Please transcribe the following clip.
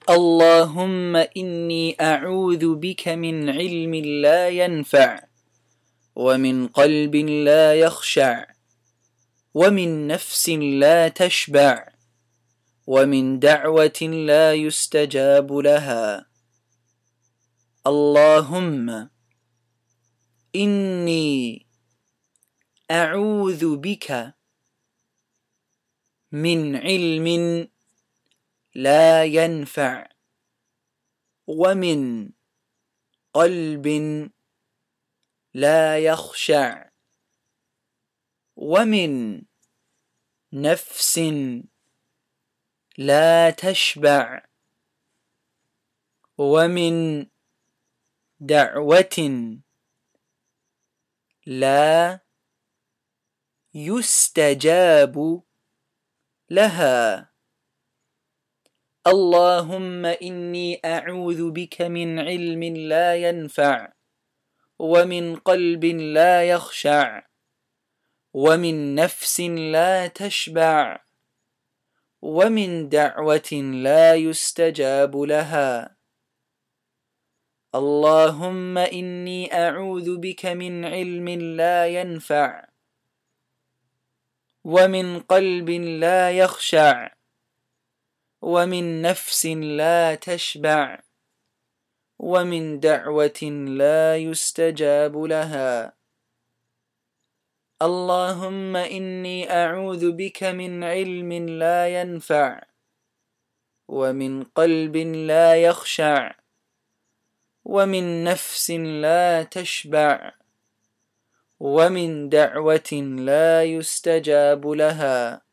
اللهم إني أعوذ بك من علم لا ينفع، ومن قلب لا يخشع، ومن نفس لا تشبع، ومن دعوة لا يستجاب لها. اللهم إني أعوذ بك من علم لا ينفع، ومن قلب لا يخشع، ومن نفس لا تشبع، ومن دعوة لا يستجاب لها. اللهم إني أعوذ بك من علم لا ينفع، ومن قلب لا يخشع، ومن نفس لا تشبع، ومن دعوة لا يستجاب لها. اللهم إني أعوذ بك من علم لا ينفع، ومن قلب لا يخشع، ومن نفس لا تشبع، ومن دعوة لا يستجاب لها. اللهم إني أعوذ بك من علم لا ينفع، ومن قلب لا يخشع، ومن نفس لا تشبع، ومن دعوة لا يستجاب لها.